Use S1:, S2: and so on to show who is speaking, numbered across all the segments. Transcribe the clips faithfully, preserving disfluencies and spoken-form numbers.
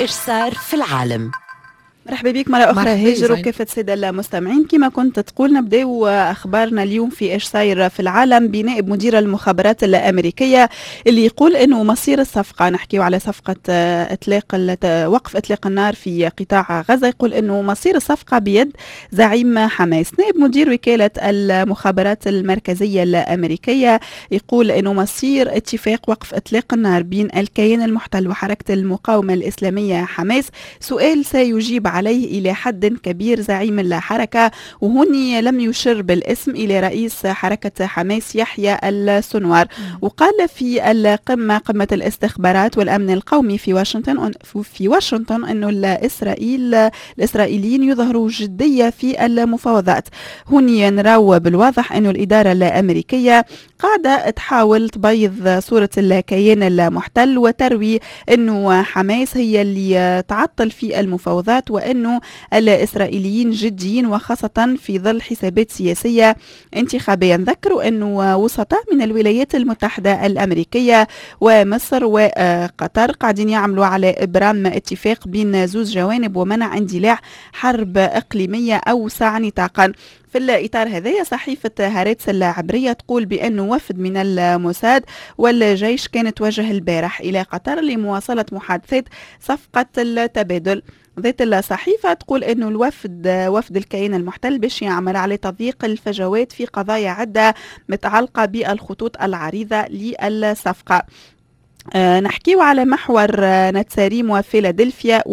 S1: إيش صار في العالم.
S2: مرحبا بك مرة أخرى هاجر وكافة السادة المستمعين. كما كنت تقول نبداو أخبارنا اليوم في إيش صاير في العالم بنائب مدير المخابرات الأمريكية اللي يقول أنه مصير الصفقة، نحكيو على صفقة إطلاق وقف إطلاق النار في قطاع غزة، يقول أنه مصير الصفقة بيد زعيم حماس. نائب مدير وكالة المخابرات المركزية الأمريكية يقول أنه مصير اتفاق وقف إطلاق النار بين الكيان المحتل وحركة المقاومة الإسلامية حماس سؤال سيجيب عليه إلى حد كبير زعيم الحركة، وهني لم يشر بالاسم إلى رئيس حركة حماس يحيى السنوار. وقال في القمة قمة الاستخبارات والأمن القومي في واشنطن في واشنطن أنه الإسرائيل الإسرائيليين يظهروا جدية في المفاوضات. هني نراو بالواضح أنه الإدارة الأمريكية قاعدة تحاول تبيض صورة الكيان المحتل وتروي أنه حماس هي اللي تعطل في المفاوضات، وأنه الإسرائيليين جديين وخاصة في ظل حسابات سياسية انتخابية. نذكروا أنه وسطاء من الولايات المتحدة الأمريكية ومصر وقطر قاعدين يعملوا على إبرام اتفاق بين زوج جوانب ومنع اندلاع حرب إقليمية أوسع نطاقا. في الإطار هذا صحيفة هارتس العبرية تقول بأن وفد من الموساد والجيش كان توجه البارح إلى قطر لمواصلة محادثات صفقة التبادل. ذات الصحيفة تقول أنه الوفد وفد الكيان المحتل باش يعمل على تضييق الفجوات في قضايا عدة متعلقة بالخطوط العريضة للصفقة. أه نحكيو على محور أه نتساريم وفيلادلفيا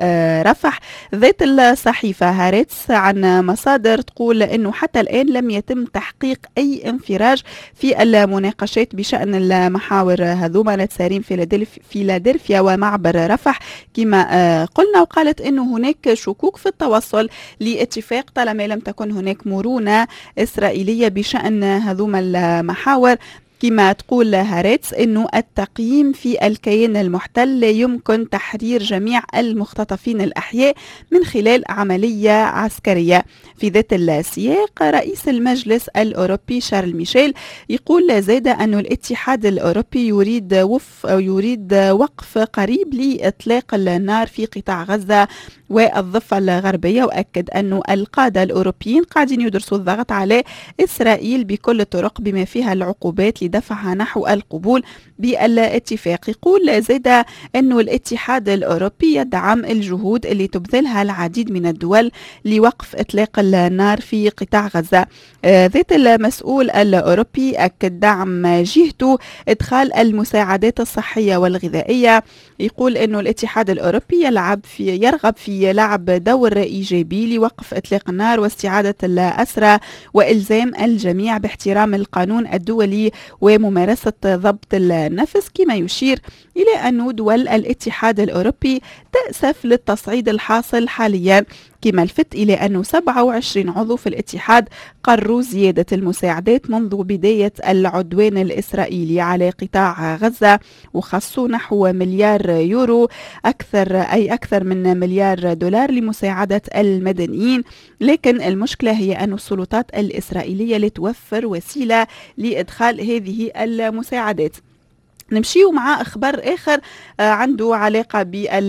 S2: ورفح. ذات الصحيفة هارتس عن مصادر تقول أنه حتى الآن لم يتم تحقيق أي انفراج في المناقشات بشأن المحاور هذوما نتساريم فيلادلفيا ومعبر رفح كما أه قلنا. وقالت أنه هناك شكوك في التوصل لاتفاق طالما لم تكن هناك مرونة إسرائيلية بشأن هذوما المحاور. كما تقول هارتس أنه التقييم في الكيان المحتل يمكن تحرير جميع المختطفين الأحياء من خلال عملية عسكرية. في ذات السياق رئيس المجلس الأوروبي شارل ميشيل يقول زاد أن الاتحاد الأوروبي يريد وف يريد وقف قريب لإطلاق النار في قطاع غزة والضفة الغربية، وأكد أن القادة الأوروبيين قاعدين يدرسوا الضغط على إسرائيل بكل الطرق بما فيها العقوبات لدفعها نحو القبول بالاتفاق. يقول زاد أن الاتحاد الأوروبي يدعم الجهود اللي تبذلها العديد من الدول لوقف إطلاق النار في قطاع غزة. ذات المسؤول الأوروبي أكد دعم جهته إدخال المساعدات الصحية والغذائية. يقول أن الاتحاد الأوروبي يلعب في يرغب في لعب دور إيجابي لوقف إطلاق النار واستعادة الأسرى وإلزام الجميع باحترام القانون الدولي وممارسة ضبط النفس، كما يشير إلى أن دول الاتحاد الأوروبي تأسف للتصعيد الحاصل حاليا. كما الفت إلى أنه سبعة وعشرين عضو في الاتحاد قرروا زيادة المساعدات منذ بداية العدوان الإسرائيلي على قطاع غزة، وخصوا نحو مليار يورو أكثر أي أكثر من مليار دولار لمساعدة المدنيين. لكن المشكلة هي أن السلطات الإسرائيلية لا توفر وسيلة لإدخال هذه المساعدات. نمشيو مع أخبار آخر عنده علاقة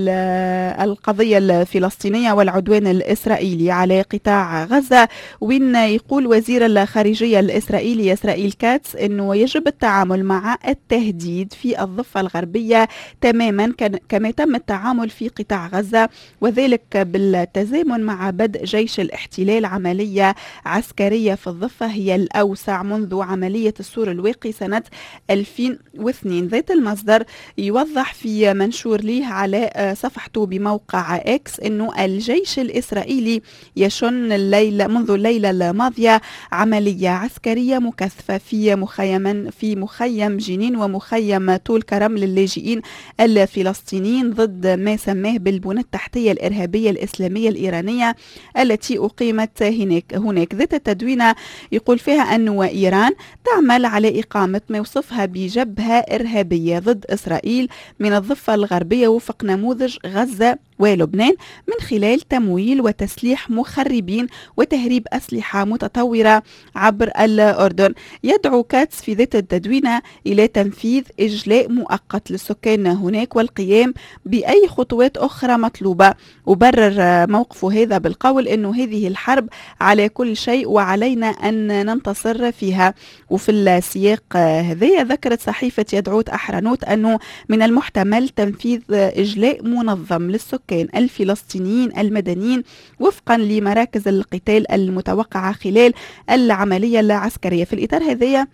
S2: بالقضية الفلسطينية والعدوان الإسرائيلي على قطاع غزة، وين يقول وزير الخارجية الإسرائيلي إسرائيل كاتس أنه يجب التعامل مع التهديد في الضفة الغربية تماما كما تم التعامل في قطاع غزة، وذلك بالتزامن مع بدء جيش الاحتلال عملية عسكرية في الضفة هي الأوسع منذ عملية السور الواقي سنة ألفين واثنين. ذات المصدر يوضح في منشور ليه على صفحته بموقع اكس انه الجيش الاسرائيلي يشن الليلة منذ الليلة الماضية عملية عسكرية مكثفة في مخيم في مخيم جنين ومخيم طول كرم للاجئين الفلسطينيين ضد ما سماه بالبنى التحتية الإرهابية الإسلامية الإيرانية التي أقيمت هناك. هناك ذات التدوينة يقول فيها أن إيران تعمل على إقامة ما يوصفها بجبهة إرهابية إرهابية ضد إسرائيل من الضفة الغربية وفق نموذج غزة ولبنان من خلال تمويل وتسليح مخربين وتهريب أسلحة متطورة عبر الأردن. يدعو كاتس في ذات التدوينة إلى تنفيذ إجلاء مؤقت للسكان هناك والقيام بأي خطوات أخرى مطلوبة، وبرر موقفه هذا بالقول أنه هذه الحرب على كل شيء وعلينا أن ننتصر فيها. وفي السياق هذا ذكرت صحيفة يدعوت أحرنوت أنه من المحتمل تنفيذ إجلاء منظم للسكان الفلسطينيين المدنيين وفقا لمراكز القتال المتوقعة خلال العملية العسكرية. في الإطار هذا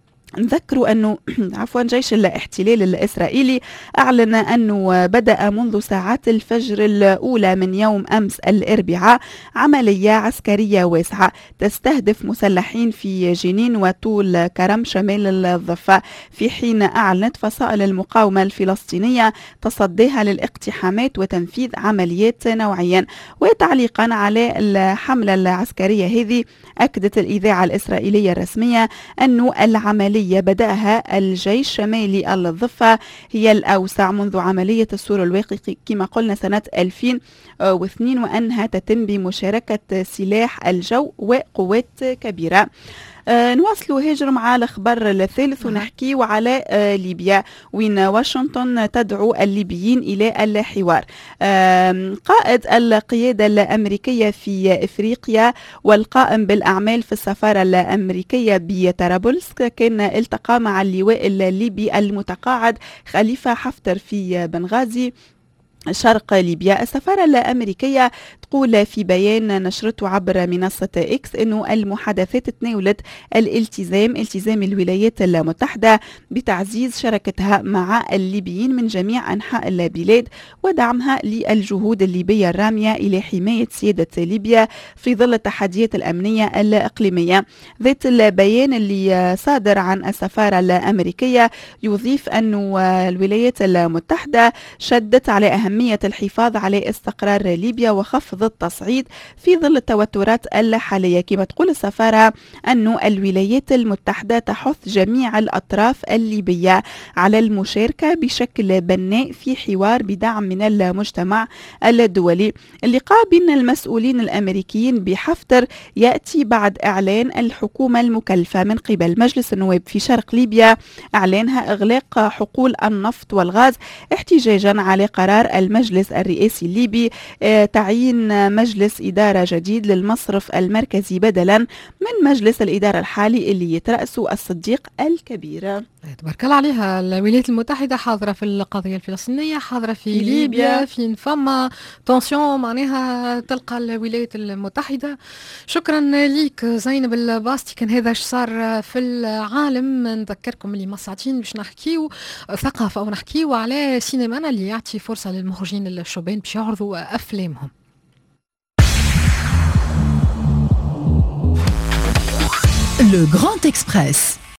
S2: نذكروا أنه عفوا جيش الاحتلال الإسرائيلي أعلن أنه بدأ منذ ساعات الفجر الأولى من يوم أمس الأربعاء عملية عسكرية واسعة تستهدف مسلحين في جنين وطول كرم شمال الضفة، في حين أعلنت فصائل المقاومة الفلسطينية تصديها للاقتحامات وتنفيذ عمليات نوعيا. وتعليقا على الحملة العسكرية هذه أكدت الإذاعة الإسرائيلية الرسمية أن العملية بدأها الجيش شمالي الضفة هي الأوسع منذ عملية السور الواقي كما قلنا سنة ألفين واثنين، وأنها تتم بمشاركة سلاح الجو وقوات كبيرة. آه نواصلوا هاجر مع الخبر الثالث ونحكي على آه ليبيا، وين واشنطن تدعو الليبيين إلى الحوار. آه قائد القيادة الأمريكية في إفريقيا والقائم بالأعمال في السفارة الأمريكية بطرابلس كان التقى مع اللواء الليبي المتقاعد خليفة حفتر في بنغازي شرق ليبيا. السفارة الأمريكية تقول في بيان نشرته عبر منصة إكس أنه المحادثات تناولت الالتزام التزام الولايات المتحدة بتعزيز شراكتها مع الليبيين من جميع أنحاء البلاد ودعمها للجهود الليبية الرامية إلى حماية سيادة ليبيا في ظل التحديات الأمنية الإقليمية. ذات البيان اللي صادر عن السفارة الأمريكية يضيف أن الولايات المتحدة شدت على أهمية أهمية الحفاظ على استقرار ليبيا وخفض التصعيد في ظل التوترات الحالية. كما تقول السفارة أن الولايات المتحدة تحث جميع الأطراف الليبية على المشاركة بشكل بناء في حوار بدعم من المجتمع الدولي. اللقاء بين المسؤولين الأمريكيين بحفتر يأتي بعد إعلان الحكومة المكلفة من قبل مجلس النواب في شرق ليبيا إعلانها إغلاق حقول النفط والغاز احتجاجا على قرار المجلس الرئاسي الليبي تعيين مجلس إدارة جديد للمصرف المركزي بدلا من مجلس الإدارة الحالي اللي يترأسه الصديق الكبير.
S1: تبارك الله عليها. الولايات المتحدة حاضرة في القضية الفلسطينية، حاضرة في ليبيا, ليبيا. في فما تنسيون معناها تلقى الولايات المتحدة. شكرا ليك زينب الباستي. كان هذا صار في العالم. نذكركم اللي مساعدين باش نحكيو ثقافة أو نحكيو على سينمانا اللي يعطي فرصة للمخرجين الشبان باش يعرضوا أفلامهم.
S3: Le Grand Express.